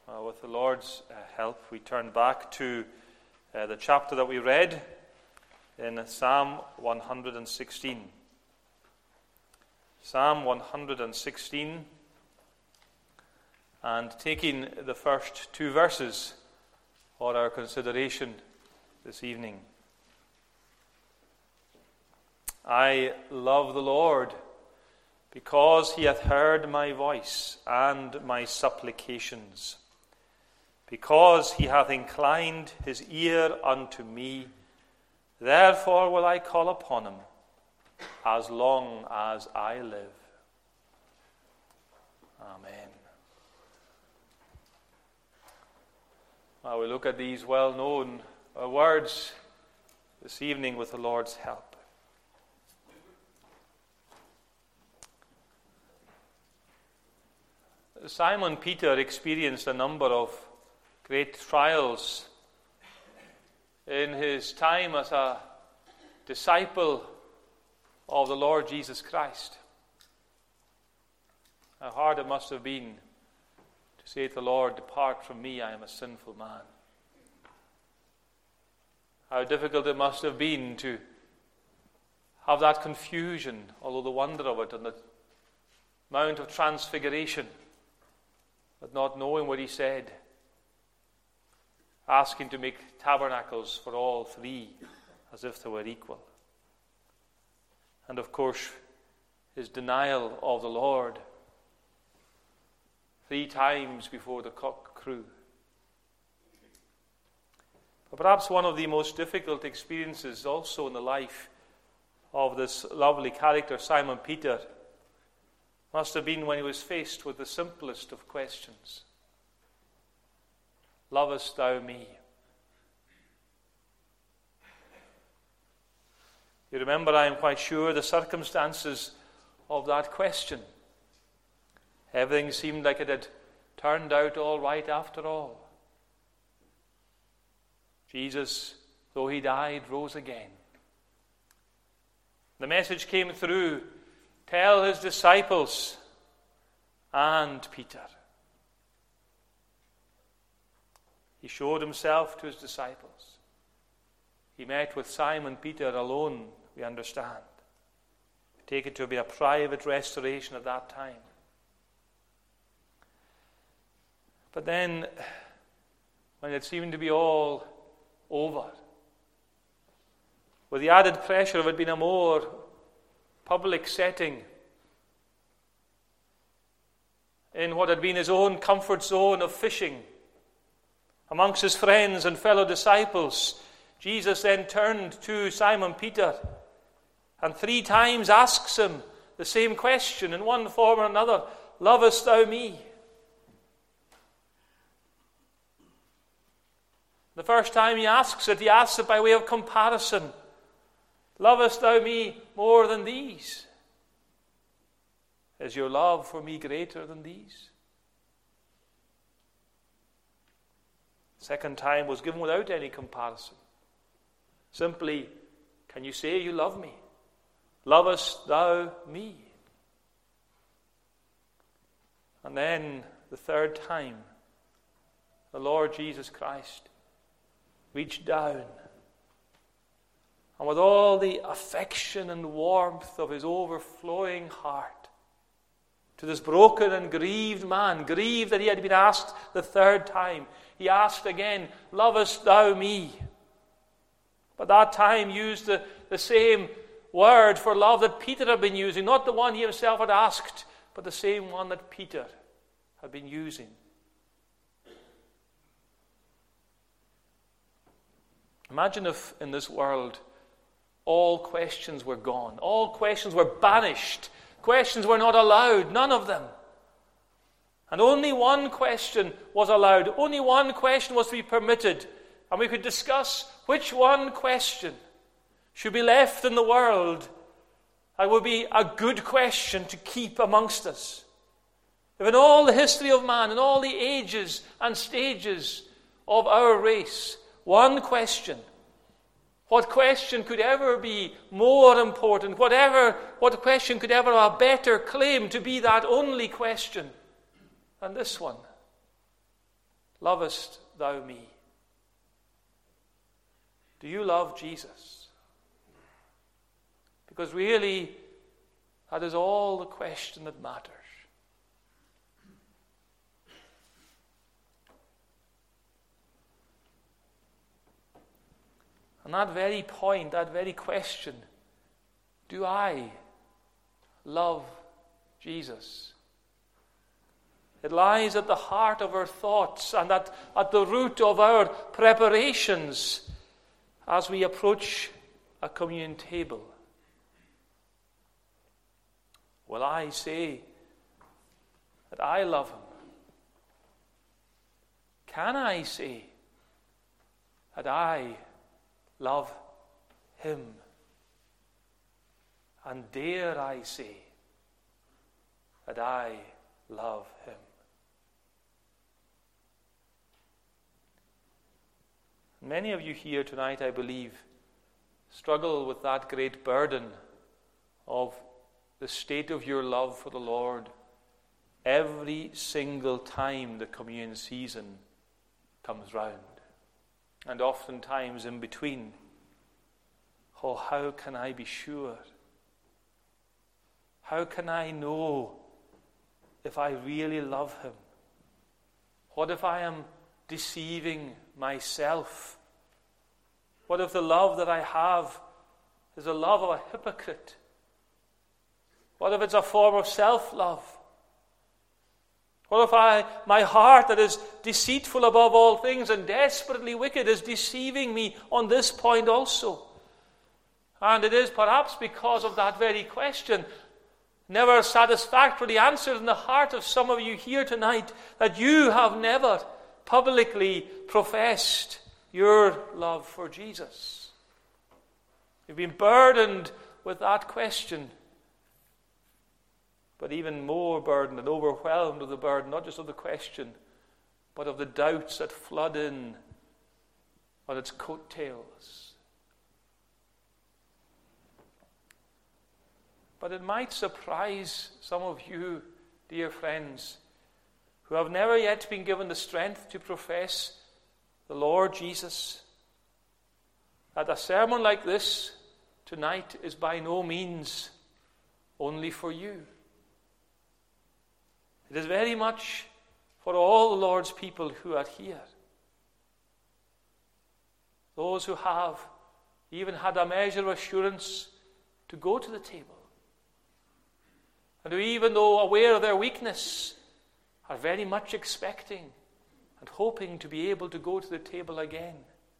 With the Lord's help, we turn back to the chapter that we read in Psalm 116. Psalm 116, and taking the first two verses for our consideration this evening. I love the Lord, because he hath heard my voice and my supplications. Because he hath inclined his ear unto me, therefore will I call upon him, as long as I live. Amen. Now we look at these well-known words this evening with the Lord's help. Simon Peter experienced a number of great trials in his time as a disciple of the Lord Jesus Christ. How hard it must have been to say to the Lord, "Depart from me, I am a sinful man." How difficult it must have been to have that confusion, although the wonder of it, on the Mount of Transfiguration, but not knowing what he said, asking to make tabernacles for all three as if they were equal. And of course, his denial of the Lord 3 times before the cock crew. But perhaps one of the most difficult experiences also in the life of this lovely character, Simon Peter, must have been when he was faced with the simplest of questions. Lovest thou me? You remember, I am quite sure, the circumstances of that question. Everything seemed like it had turned out all right after all. Jesus, though he died, rose again. The message came through, tell his disciples and Peter. He showed himself to his disciples. He met with Simon Peter alone, we understand. Take it to be a private restoration at that time. But then, when it seemed to be all over, with the added pressure of it being a more public setting, in what had been his own comfort zone of fishing, amongst his friends and fellow disciples, Jesus then turned to Simon Peter and 3 times asks him the same question in one form or another, lovest thou me? The first time he asks it by way of comparison. Lovest thou me more than these? Is your love for me greater than these? Second time was given without any comparison. Simply, can you say you love me? Lovest thou me? And then the third time, the Lord Jesus Christ reached down, and with all the affection and warmth of his overflowing heart, to this broken and grieved man, grieved that he had been asked the third time, he asked again, lovest thou me? But that time used the same word for love that Peter had been using, not the one he himself had asked, but the same one that Peter had been using. Imagine if in this world all questions were gone, all questions were banished, questions were not allowed, none of them. And only one question was allowed, only one question was to be permitted, and we could discuss which one question should be left in the world that would be a good question to keep amongst us. If in all the history of man, in all the ages and stages of our race, one question, what question could ever be more important? What question could ever have a better claim to be that only question than this one? lovest thou me? Do you love Jesus? Because really, that is all the question that matters. And that very point, that very question, do I love Jesus? It lies at the heart of our thoughts and at the root of our preparations as we approach a communion table. Will I say that I love him? Can I say that I love him? And dare I say that I love him? Many of you here tonight, I believe, struggle with that great burden of the state of your love for the Lord every single time the communion season comes round. And oftentimes in between. Oh, how can I be sure? How can I know if I really love him? What if I am deceiving myself? What if the love that I have is the love of a hypocrite? What if it's a form of self-love? What if my heart that is deceitful above all things and desperately wicked is deceiving me on this point also? And it is perhaps because of that very question, never satisfactorily answered in the heart of some of you here tonight, that you have never publicly professed your love for Jesus. You've been burdened with that question, but even more burdened and overwhelmed with the burden, not just of the question, but of the doubts that flood in on its coattails. But it might surprise some of you, dear friends, who have never yet been given the strength to profess the Lord Jesus, that a sermon like this tonight is by no means only for you. It is very much for all the Lord's people who are here. Those who have even had a measure of assurance to go to the table. And who, even though aware of their weakness, are very much expecting and hoping to be able to go to the table again.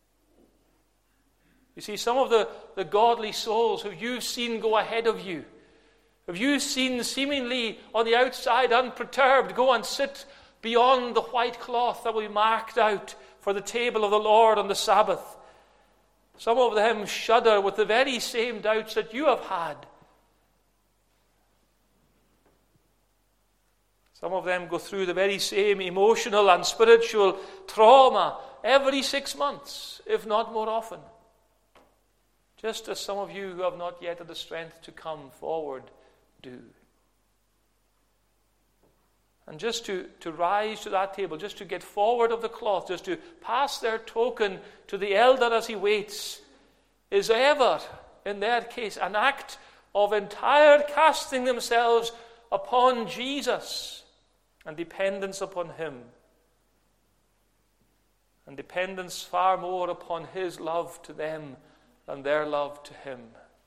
You see, some of the godly souls who you've seen go ahead of you, have you seen seemingly on the outside unperturbed go and sit beyond the white cloth that will be marked out for the table of the Lord on the Sabbath? Some of them shudder with the very same doubts that you have had. Some of them go through the very same emotional and spiritual trauma every 6 months, if not more often. Just as some of you who have not yet had the strength to come forward do. And just to rise to that table, just to get forward of the cloth, just to pass their token to the elder as he waits, is ever, in their case, an act of entire casting themselves upon Jesus and dependence upon him. And dependence far more upon his love to them than their love to him.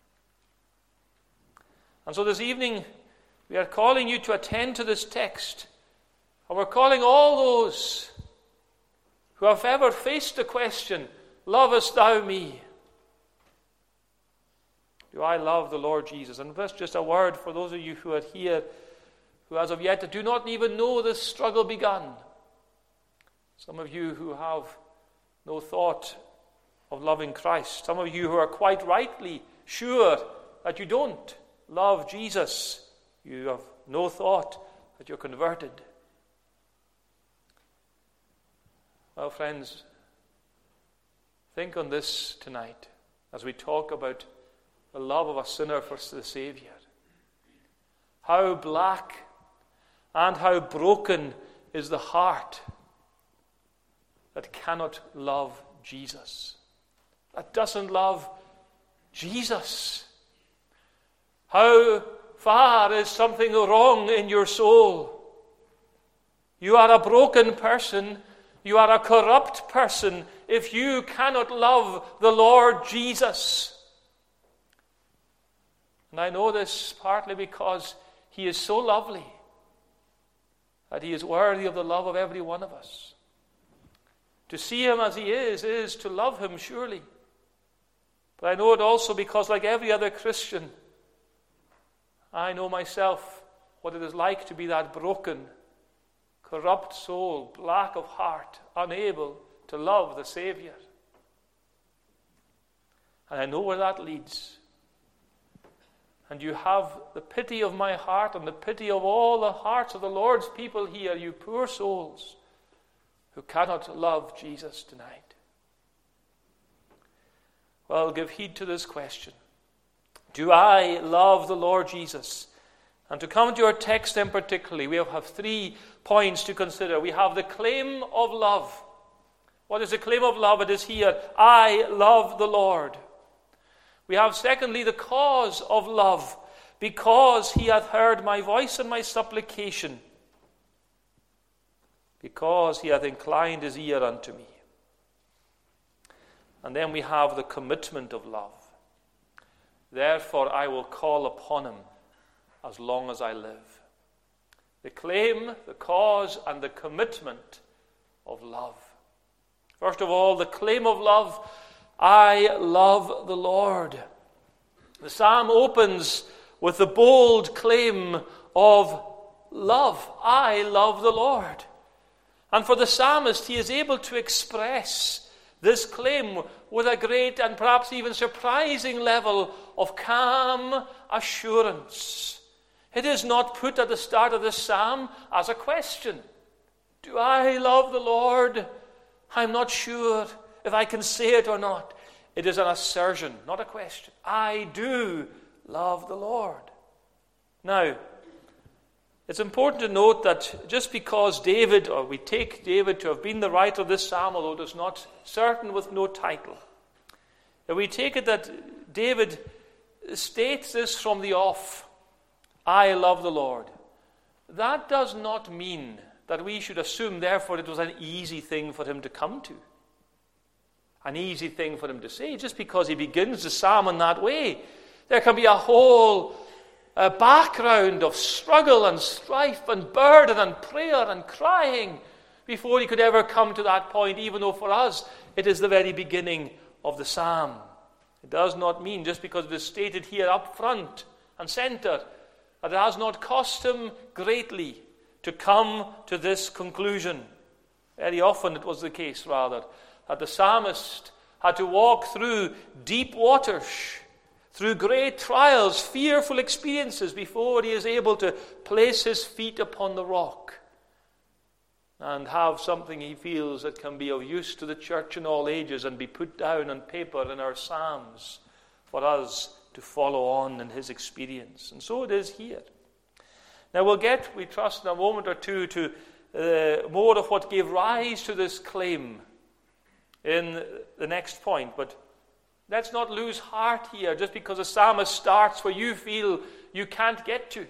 And so this evening, we are calling you to attend to this text. And we're calling all those who have ever faced the question, lovest thou me? Do I love the Lord Jesus? And that's just a word for those of you who are here, who as of yet do not even know this struggle begun. Some of you who have no thought of loving Christ. Some of you who are quite rightly sure that you don't love Jesus. You have no thought that you're converted. Well, friends, think on this tonight as we talk about the love of a sinner for the Savior. How black and how broken is the heart that cannot love Jesus, that doesn't love Jesus? How far is something wrong in your soul? You are a broken person. You are a corrupt person if you cannot love the Lord Jesus. And I know this partly because he is so lovely that he is worthy of the love of every one of us. To see him as he is to love him, surely. But I know it also because, like every other Christian, I know myself what it is like to be that broken, corrupt soul, black of heart, unable to love the Savior. And I know where that leads. And you have the pity of my heart and the pity of all the hearts of the Lord's people here, you poor souls who cannot love Jesus tonight. Well, give heed to this question. Do I love the Lord Jesus? And to come to our text then particularly, we have 3 points to consider. We have the claim of love. What is the claim of love? It is here, I love the Lord. We have secondly the cause of love, because he hath heard my voice and my supplication, because he hath inclined his ear unto me. And then we have the commitment of love. Therefore I will call upon him as long as I live. The claim, the cause, and the commitment of love. First of all, the claim of love. I love the Lord. The psalm opens with the bold claim of love. I love the Lord. And for the psalmist, he is able to express this claim with a great and perhaps even surprising level of calm assurance. It is not put at the start of this psalm as a question. Do I love the Lord? I'm not sure if I can say it or not. It is an assertion, not a question. I do love the Lord. Now, it's important to note that just because David, or we take David to have been the writer of this psalm, although it is not certain with no title, if we take it that David states this from the off, I love the Lord, that does not mean that we should assume, therefore, it was an easy thing for him to come to. An easy thing for him to say. Just because he begins the psalm in that way, there can be a whole background of struggle and strife and burden and prayer and crying before he could ever come to that point, even though for us it is the very beginning of the psalm. It does not mean, just because it is stated here up front and center, that it has not cost him greatly to come to this conclusion. Very often it was the case, rather, that the psalmist had to walk through deep waters, through great trials, fearful experiences, before he is able to place his feet upon the rock and have something he feels that can be of use to the church in all ages and be put down on paper in our psalms for us to follow on in his experience. And so it is here. Now we'll get, we trust, in a moment or two to more of what gave rise to this claim in the next point. But let's not lose heart here just because the psalmist starts where you feel you can't get to.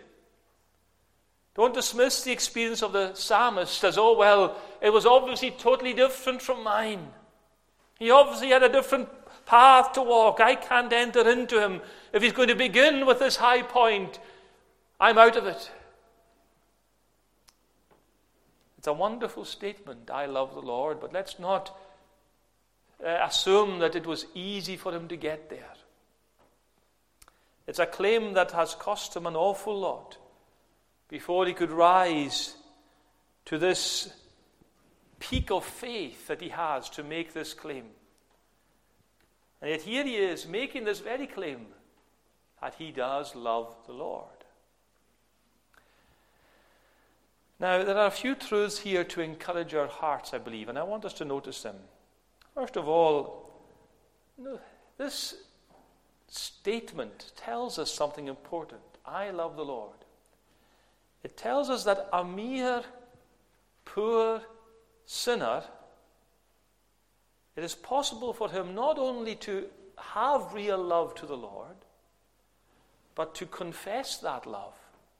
Don't dismiss the experience of the psalmist as, oh, well, it was obviously totally different from mine. He obviously had a different path to walk. I can't enter into him. If he's going to begin with this high point, I'm out of it. It's a wonderful statement, I love the Lord, but let's not assume that it was easy for him to get there. It's a claim that has cost him an awful lot before he could rise to this peak of faith that he has to make this claim. And yet here he is making this very claim that he does love the Lord. Now, there are a few truths here to encourage our hearts, I believe, and I want us to notice them. First of all, this statement tells us something important. I love the Lord. It tells us that a mere poor sinner it is possible for him not only to have real love to the Lord, but to confess that love.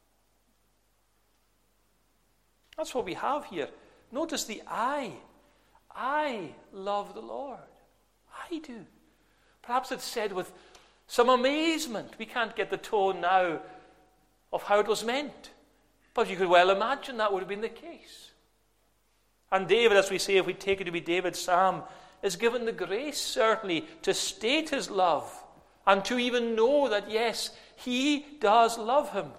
That's what we have here. Notice the I. I love the Lord. I do. Perhaps it's said with some amazement. We can't get the tone now of how it was meant. But you could well imagine that would have been the case. And David, as we say, if we take it to be David's psalm, is given the grace, certainly, to state his love and to even know that, yes, he does love him.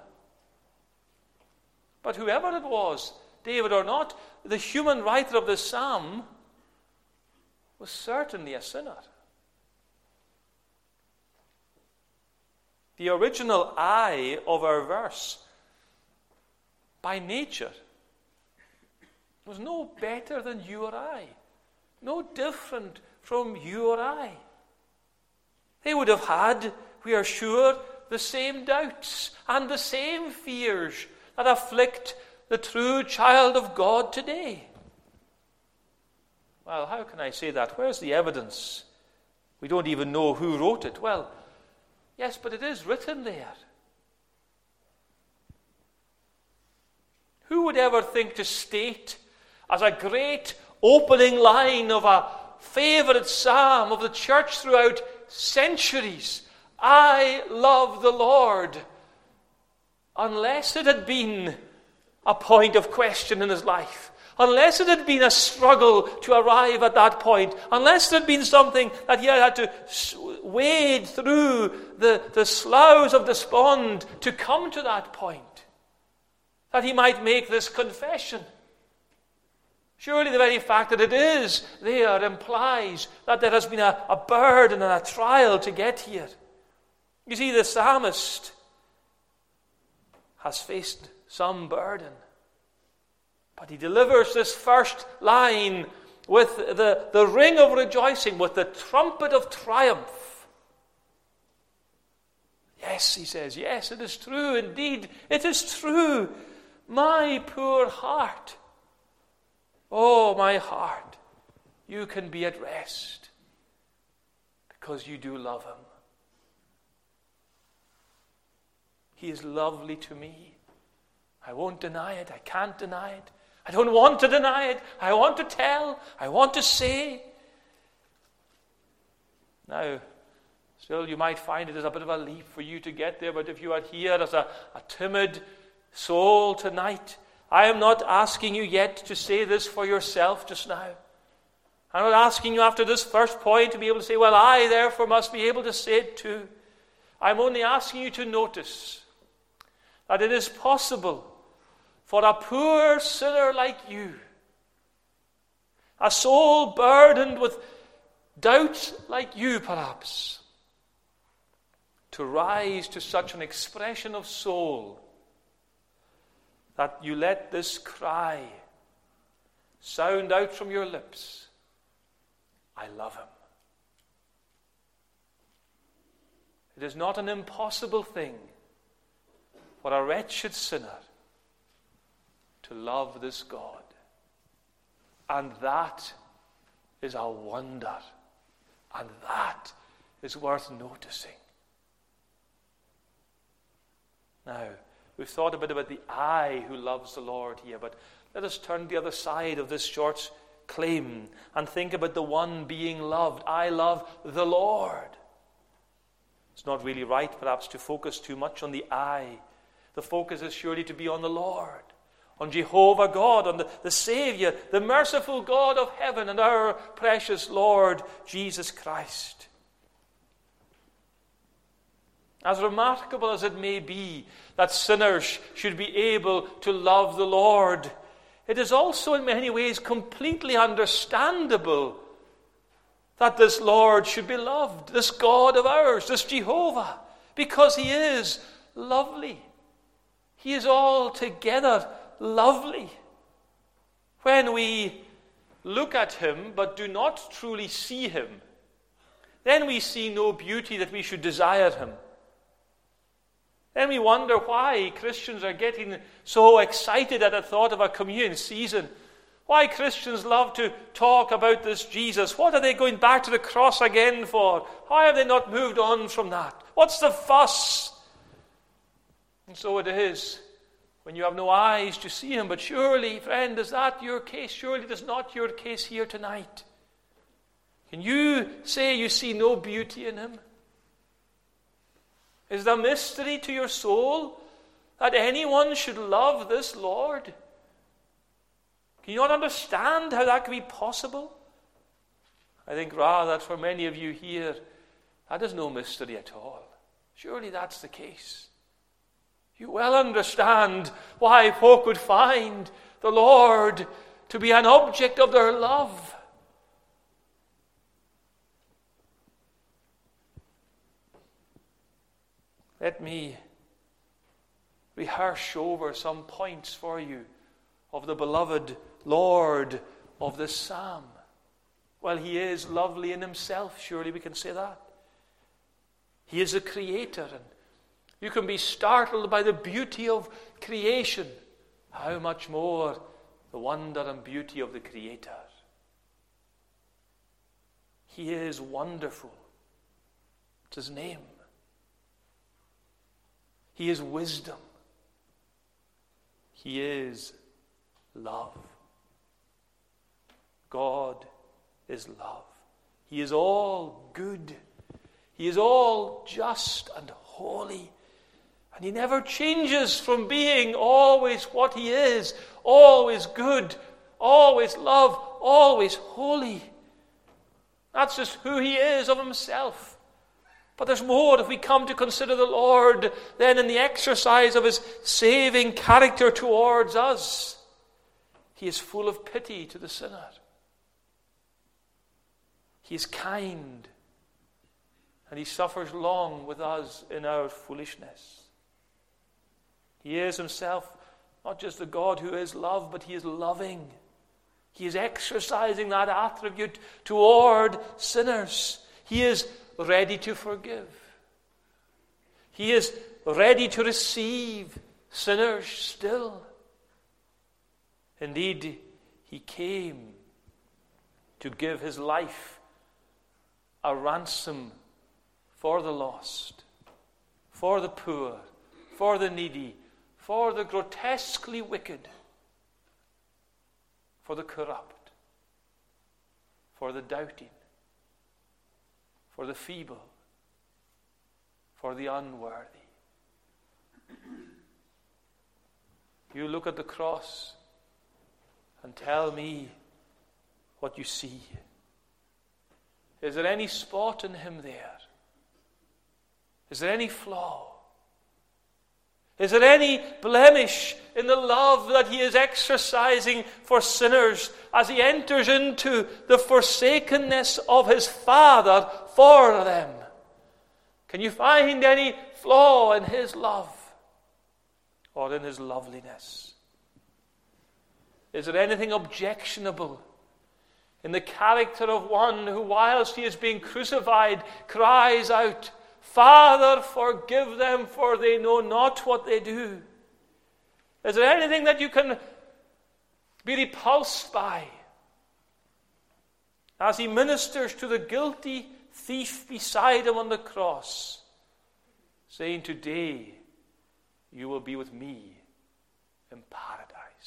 But whoever it was, David or not, the human writer of this psalm was certainly a sinner. The original I of our verse, by nature, was no better than you or I, no different from you or I. They would have had, we are sure, the same doubts and the same fears that afflict the true child of God today. Well, how can I say that? Where's the evidence? We don't even know who wrote it. Well, yes, but it is written there. Who would ever think to state as a great opening line of a favorite psalm of the church throughout centuries, I love the Lord, unless it had been a point of question in his life, unless it had been a struggle to arrive at that point, unless it had been something that he had to wade through the sloughs of despond to come to that point, that he might make this confession. Surely the very fact that it is there implies that there has been a burden and a trial to get here. You see, the psalmist has faced some burden. But he delivers this first line with the ring of rejoicing, with the trumpet of triumph. Yes, he says, yes, it is true. Indeed, it is true. My poor heart. Oh, my heart, you can be at rest because you do love him. He is lovely to me. I won't deny it. I can't deny it. I don't want to deny it. I want to tell. I want to say. Now, still you might find it is a bit of a leap for you to get there, but if you are here as a timid soul tonight, I am not asking you yet to say this for yourself just now. I'm not asking you after this first point to be able to say, well, I therefore must be able to say it too. I'm only asking you to notice that it is possible for a poor sinner like you, a soul burdened with doubts like you perhaps, to rise to such an expression of soul that you let this cry sound out from your lips, I love him. It is not an impossible thing for a wretched sinner to love this God. And that is a wonder. And that is worth noticing. Now, we've thought a bit about the I who loves the Lord here, but let us turn to the other side of this short claim and think about the one being loved. I love the Lord. It's not really right, perhaps, to focus too much on the I. The focus is surely to be on the Lord, on Jehovah God, on the Savior, the merciful God of heaven, and our precious Lord Jesus Christ. As remarkable as it may be that sinners should be able to love the Lord, it is also in many ways completely understandable that this Lord should be loved, this God of ours, this Jehovah, because he is lovely. He is altogether lovely. When we look at him but do not truly see him, then we see no beauty that we should desire him. Then we wonder why Christians are getting so excited at the thought of a communion season. Why Christians love to talk about this Jesus. What are they going back to the cross again for? Why have they not moved on from that? What's the fuss? And so it is when you have no eyes to see him. But surely, friend, is that your case? Surely it is not your case here tonight. Can you say you see no beauty in him? Is it a mystery to your soul that anyone should love this Lord? Can you not understand how that could be possible? I think rather that for many of you here, that is no mystery at all. Surely that's the case. You well understand why folk would find the Lord to be an object of their love. Let me rehearse over some points for you of the beloved Lord of this psalm. Well, he is lovely in himself, surely we can say that. He is a creator, and you can be startled by the beauty of creation. How much more the wonder and beauty of the Creator. He is wonderful. It's his name. He is wisdom. He is love. God is love. He is all good. He is all just and holy. And he never changes from being always what he is, always good, always love, always holy. That's just who he is of himself. But there's more if we come to consider the Lord then in the exercise of his saving character towards us. He is full of pity to the sinner. He is kind. And he suffers long with us in our foolishness. He is himself not just the God who is love, but he is loving. He is exercising that attribute toward sinners. He is ready to forgive. He is ready to receive sinners still. Indeed, he came to give his life a ransom for the lost, for the poor, for the needy, for the grotesquely wicked, for the corrupt, for the doubting, for the feeble, for the unworthy. You look at the cross and tell me what you see. Is there any spot in him there? Is there any flaw? Is there any blemish in the love that he is exercising for sinners as he enters into the forsakenness of his Father for them? Can you find any flaw in his love or in his loveliness? Is there anything objectionable in the character of one who, whilst he is being crucified, cries out, "Father, forgive them, for they know not what they do"? Is there anything that you can be repulsed by as he ministers to the guilty thief beside him on the cross, saying, "Today you will be with me in paradise"?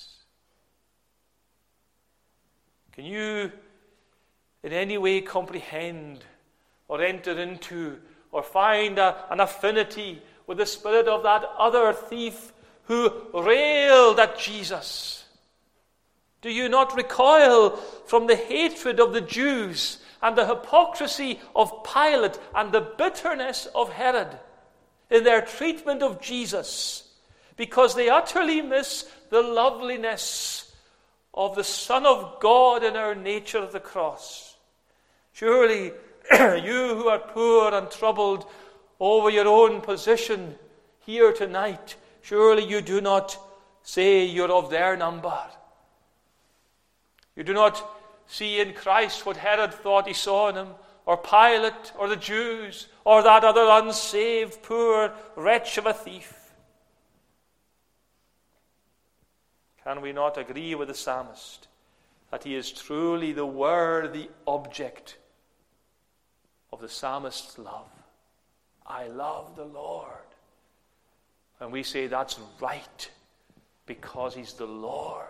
Can you in any way comprehend or enter into or find an affinity with the spirit of that other thief who railed at Jesus? Do you not recoil from the hatred of the Jews and the hypocrisy of Pilate and the bitterness of Herod in their treatment of Jesus, because they utterly miss the loveliness of the Son of God in our nature of the cross? Surely you who are poor and troubled over your own position here tonight, surely you do not say you're of their number. You do not see in Christ what Herod thought he saw in him, or Pilate, or the Jews, or that other unsaved, poor wretch of a thief. Can we not agree with the psalmist that he is truly the worthy object of the psalmist's love. I love the Lord. And we say that's right because he's the Lord.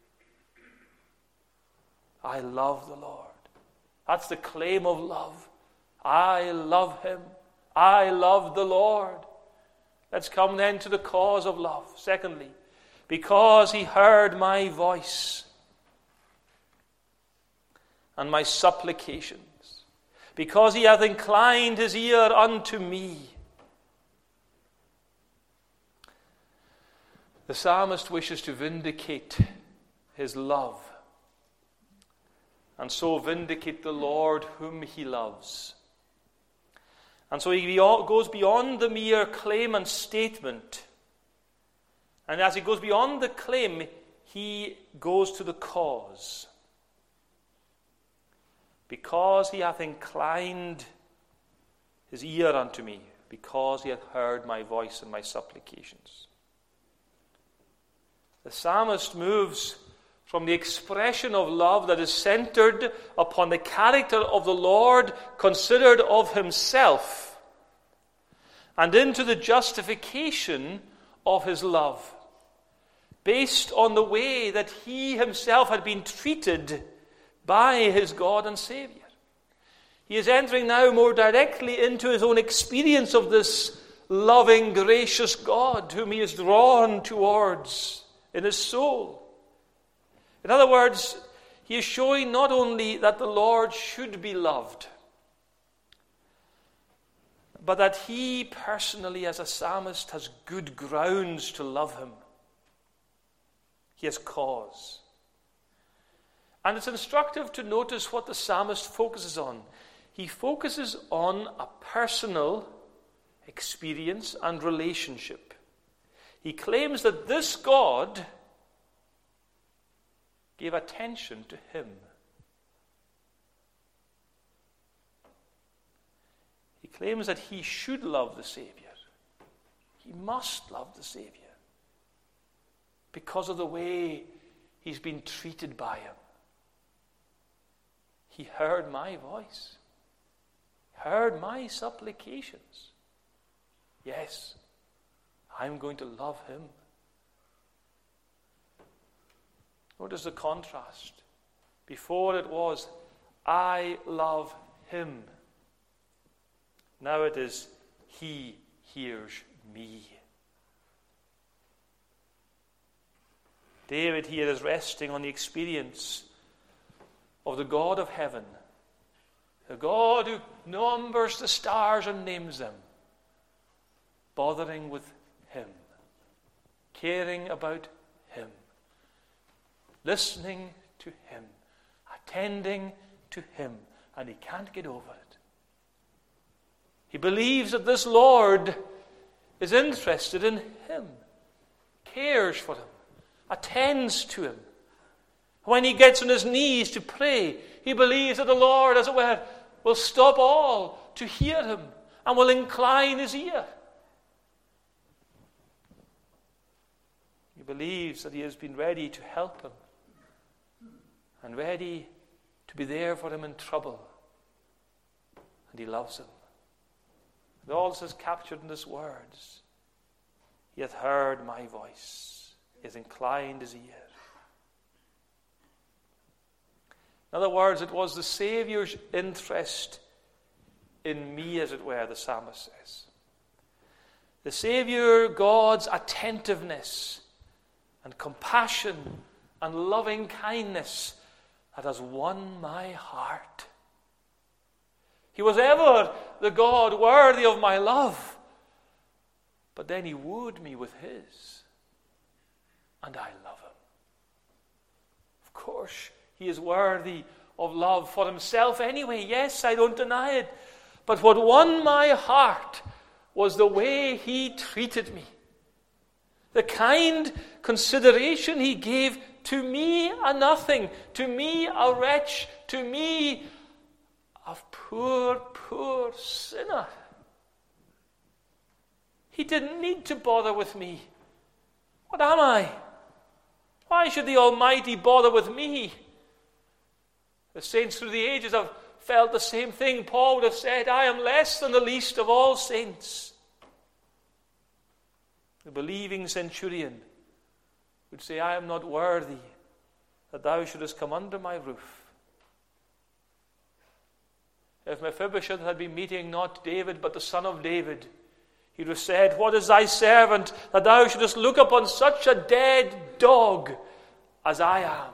I love the Lord. That's the claim of love. I love him. I love the Lord. Let's come then to the cause of love. Secondly, because he heard my voice and my supplications, because he hath inclined his ear unto me. The psalmist wishes to vindicate his love, and so vindicate the Lord whom he loves. And so he goes beyond the mere claim and statement. And as he goes beyond the claim, he goes to the cause. Because he hath inclined his ear unto me, because he hath heard my voice and my supplications. The psalmist moves from the expression of love that is centered upon the character of the Lord, considered of himself, and into the justification of his love, based on the way that he himself had been treated by his God and Savior. He is entering now more directly into his own experience of this loving, gracious God whom he is drawn towards in his soul. In other words, he is showing not only that the Lord should be loved, but that he personally, as a psalmist, has good grounds to love him. He has cause. And it's instructive to notice what the psalmist focuses on. He focuses on a personal experience and relationship. He claims that this God gave attention to him. He claims that he should love the Savior. He must love the Savior because of the way he's been treated by him. He heard my voice, heard my supplications. Yes, I'm going to love him. Notice the contrast. Before it was, I love him. Now it is, he hears me. David here is resting on the experience of the God of heaven, the God who numbers the stars and names them, bothering with him, caring about him, listening to him, attending to him, and he can't get over it. He believes that this Lord is interested in him, cares for him, attends to him. When he gets on his knees to pray, he believes that the Lord, as it were, will stop all to hear him and will incline his ear. He believes that he has been ready to help him and ready to be there for him in trouble. And he loves him. And all this is captured in these words. He hath heard my voice. He hath inclined his ear. In other words, it was the Saviour's interest in me, as it were, the psalmist says. The Saviour, God's attentiveness and compassion and loving kindness that has won my heart. He was ever the God worthy of my love. But then he wooed me with his. And I love him. Of course, he is worthy of love for himself anyway. Yes, I don't deny it. But what won my heart was the way he treated me. The kind consideration he gave to me, a nothing, to me, a wretch, to me, a poor, poor sinner. He didn't need to bother with me. What am I? Why should the Almighty bother with me? The saints through the ages have felt the same thing. Paul would have said, I am less than the least of all saints. The believing centurion would say, I am not worthy that thou shouldest come under my roof. If Mephibosheth had been meeting not David but the son of David, he would have said, what is thy servant that thou shouldest look upon such a dead dog as I am?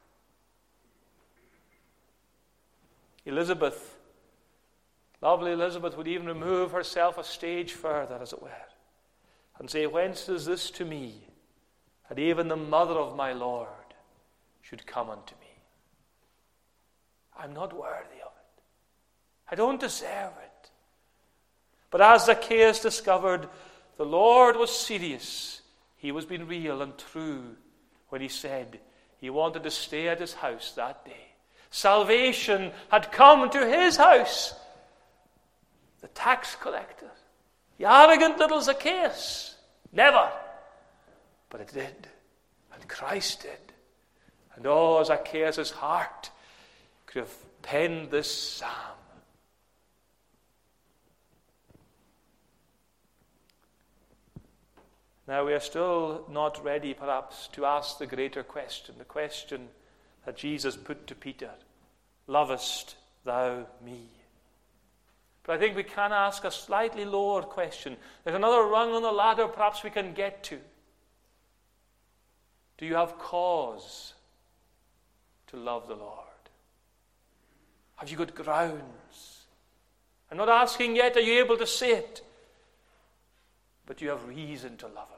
Elizabeth, lovely Elizabeth, would even remove herself a stage further, as it were, and say, whence is this to me, that even the mother of my Lord should come unto me? I'm not worthy of it. I don't deserve it. But as Zacchaeus discovered, the Lord was serious. He was being real and true when he said he wanted to stay at his house that day. Salvation had come to his house. The tax collector, the arrogant little Zacchaeus, never. But it did. And Christ did. And oh, Zacchaeus' heart could have penned this psalm. Now we are still not ready, perhaps, to ask the greater question, the question that Jesus put to Peter, lovest thou me? But I think we can ask a slightly lower question. There's another rung on the ladder perhaps we can get to. Do you have cause to love the Lord? Have you got grounds? I'm not asking yet, are you able to say it? But you have reason to love him.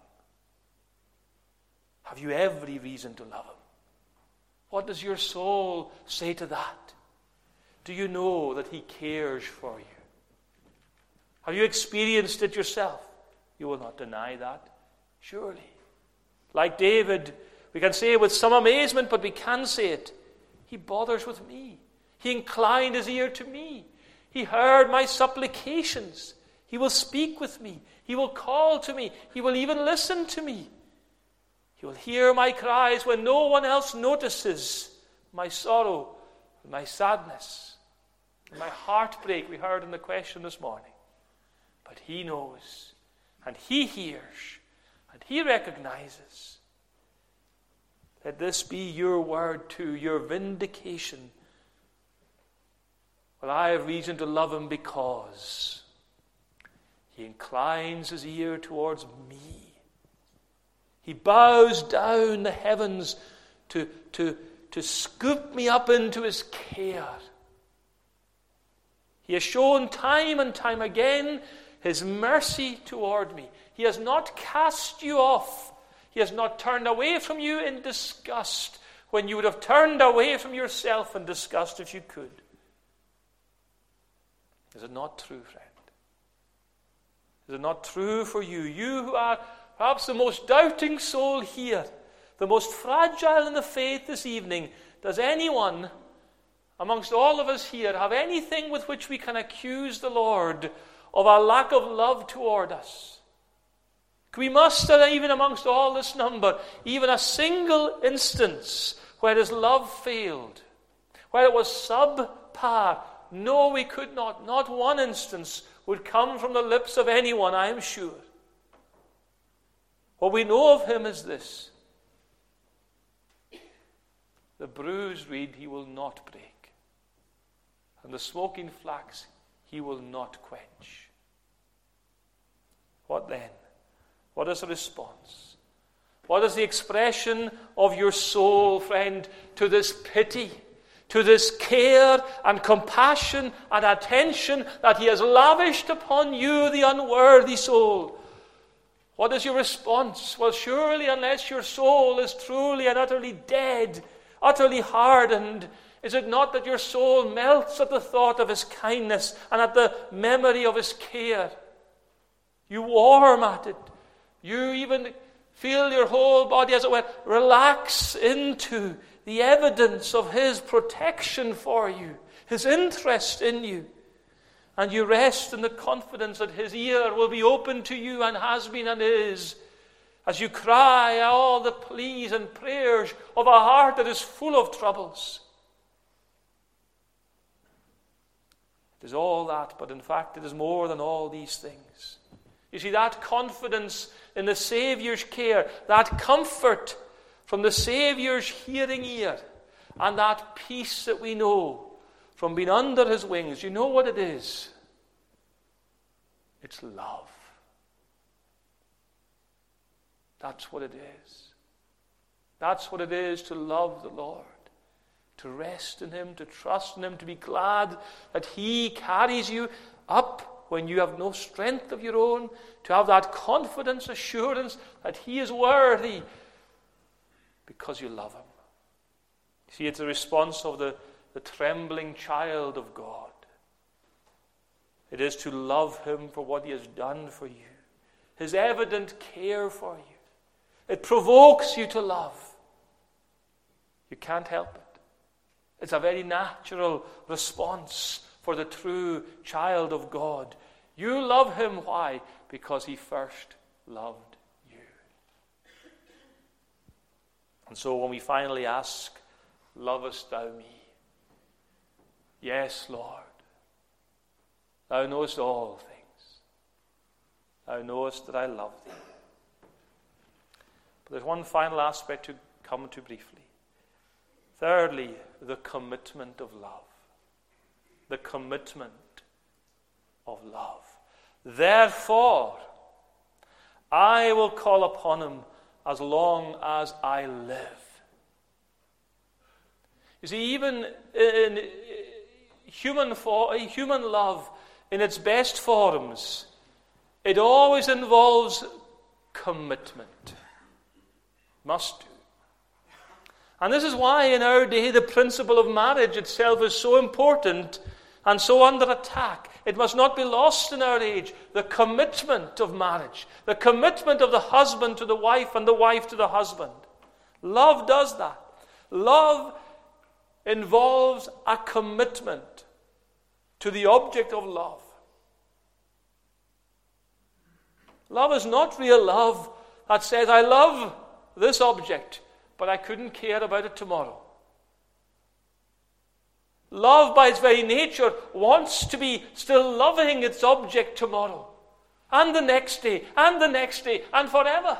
Have you every reason to love him? What does your soul say to that? Do you know that he cares for you? Have you experienced it yourself? You will not deny that, surely. Like David, we can say it with some amazement, but we can say it. He bothers with me. He inclined his ear to me. He heard my supplications. He will speak with me. He will call to me. He will even listen to me. He will hear my cries when no one else notices my sorrow and my sadness and my heartbreak we heard in the question this morning. But he knows, and he hears, and he recognizes. Let this be your word too, your vindication. Well, I have reason to love him because he inclines his ear towards me. He bows down the heavens to scoop me up into his care. He has shown time and time again his mercy toward me. He has not cast you off. He has not turned away from you in disgust when you would have turned away from yourself in disgust if you could. Is it not true, friend? Is it not true for you? You who are perhaps the most doubting soul here, the most fragile in the faith this evening. Does anyone amongst all of us here have anything with which we can accuse the Lord of a lack of love toward us? Can we muster, even amongst all this number, even a single instance where his love failed, where it was subpar? No, we could not. Not one instance would come from the lips of anyone, I am sure. What we know of him is this: the bruised reed he will not break, and the smoking flax he will not quench. What then? What is the response? What is the expression of your soul, friend, to this pity, to this care and compassion and attention that he has lavished upon you, the unworthy soul? What is your response? Well, surely unless your soul is truly and utterly dead, utterly hardened, is it not that your soul melts at the thought of his kindness and at the memory of his care? You warm at it. You even feel your whole body, as it were, relax into the evidence of his protection for you, his interest in you. And you rest in the confidence that his ear will be open to you, and has been and is, as you cry all the pleas and prayers of a heart that is full of troubles. It is all that, but in fact it is more than all these things. You see, that confidence in the Saviour's care, that comfort from the Saviour's hearing ear, and that peace that we know from being under his wings, you know what it is? It's love. That's what it is. That's what it is to love the Lord, to rest in him, to trust in him, to be glad that he carries you up when you have no strength of your own, to have that confidence, assurance that he is worthy because you love him. See, it's a response of the trembling child of God. It is to love him for what he has done for you, his evident care for you. It provokes you to love. You can't help it. It's a very natural response for the true child of God. You love him. Why? Because he first loved you. And so when we finally ask, lovest thou me? Yes, Lord. Thou knowest all things. Thou knowest that I love thee. But there's one final aspect to come to briefly. Thirdly, the commitment of love. The commitment of love. Therefore, I will call upon him as long as I live. You see, even in human love, in its best forms, it always involves commitment. Must do. And this is why in our day the principle of marriage itself is so important and so under attack. It must not be lost in our age. The commitment of marriage. The commitment of the husband to the wife and the wife to the husband. Love does that. Love involves a commitment to the object of love. Love is not real love that says, I love this object, but I couldn't care about it tomorrow. Love, by its very nature, wants to be still loving its object tomorrow, and the next day, and the next day, and forever.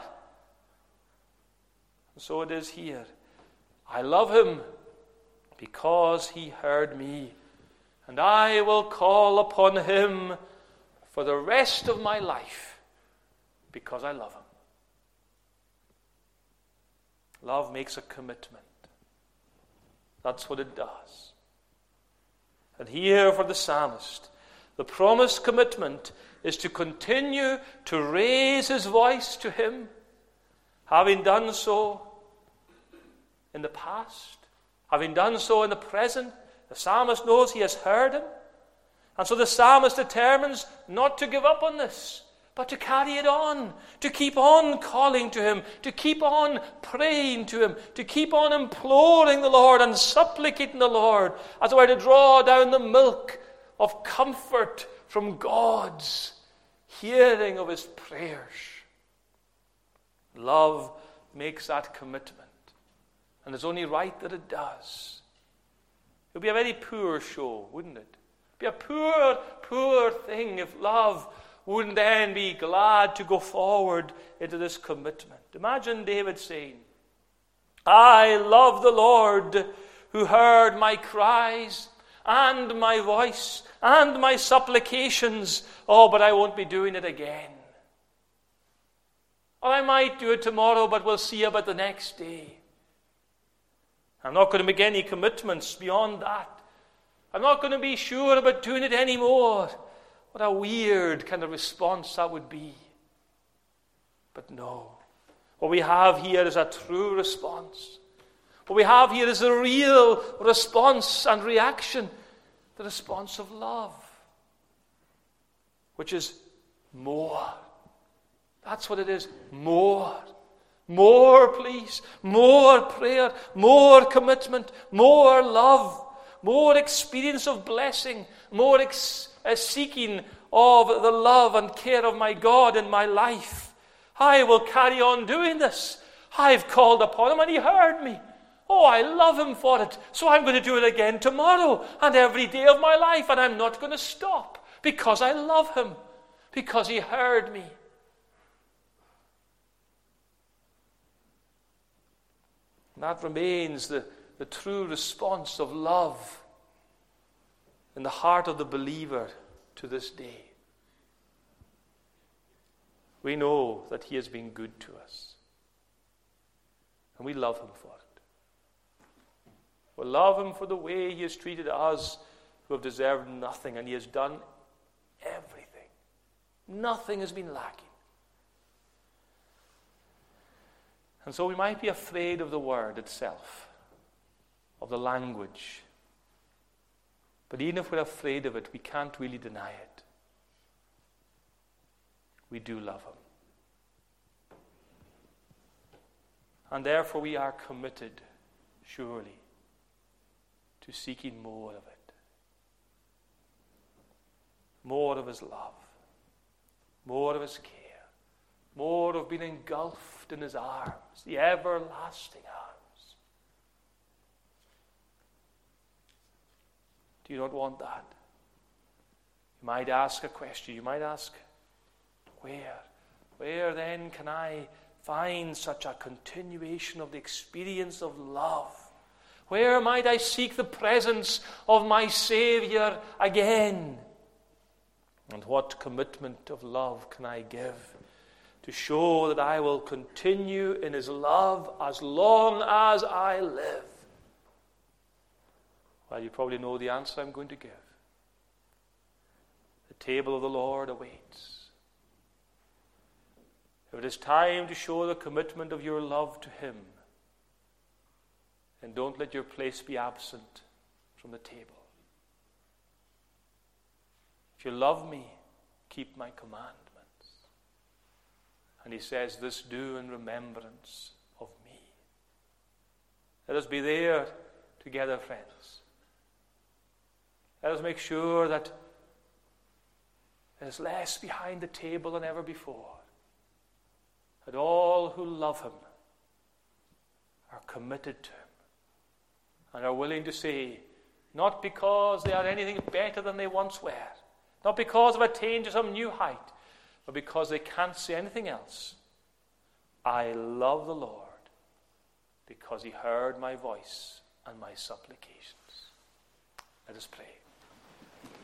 And so it is here. I love him because he heard me, and I will call upon him for the rest of my life because I love him. Love makes a commitment. That's what it does. And here for the psalmist, the promised commitment is to continue to raise his voice to him, having done so in the past, having done so in the present. The psalmist knows he has heard him. And so the psalmist determines not to give up on this, but to carry it on, to keep on calling to him, to keep on praying to him, to keep on imploring the Lord and supplicating the Lord, as it were to draw down the milk of comfort from God's hearing of his prayers. Love makes that commitment, and it's only right that it does. It would be a very poor show, wouldn't it? It would be a poor, poor thing if love wouldn't then be glad to go forward into this commitment. Imagine David saying, I love the Lord who heard my cries and my voice and my supplications. Oh, but I won't be doing it again. Or I might do it tomorrow, but we'll see about the next day. I'm not going to make any commitments beyond that. I'm not going to be sure about doing it anymore. What a weird kind of response that would be. But no. What we have here is a true response. What we have here is a real response and reaction. The response of love. Which is more. That's what it is. More. More, please. More prayer. More commitment. More love. More experience of blessing. More seeking of the love and care of my God in my life. I will carry on doing this. I've called upon him and he heard me. Oh, I love him for it, so I'm going to do it again tomorrow and every day of my life, and I'm not going to stop because I love him, because he heard me. And that remains the true response of love in the heart of the believer to this day. We know that he has been good to us, and we love him for it. We love him for the way he has treated us who have deserved nothing, and he has done everything. Nothing has been lacking. And so we might be afraid of the word itself, of the language. But even if we're afraid of it, we can't really deny it. We do love him. And therefore we are committed, surely, to seeking more of it. More of his love. More of his care. More of being engulfed in his arms, the everlasting arms. Do you not want that? You might ask a question. You might ask, where? Where then can I find such a continuation of the experience of love? Where might I seek the presence of my Savior again? And what commitment of love can I give to show that I will continue in his love as long as I live? Well, you probably know the answer I'm going to give. The table of the Lord awaits. If it is time to show the commitment of your love to him, then don't let your place be absent from the table. If you love me, keep my commandments. And he says, this do in remembrance of me. Let us be there together, friends. Let us make sure that there is less behind the table than ever before. That all who love him are committed to him and are willing to say, not because they are anything better than they once were, not because they've attained to some new height, but because they can't say anything else. I love the Lord because he heard my voice and my supplications. Let us pray.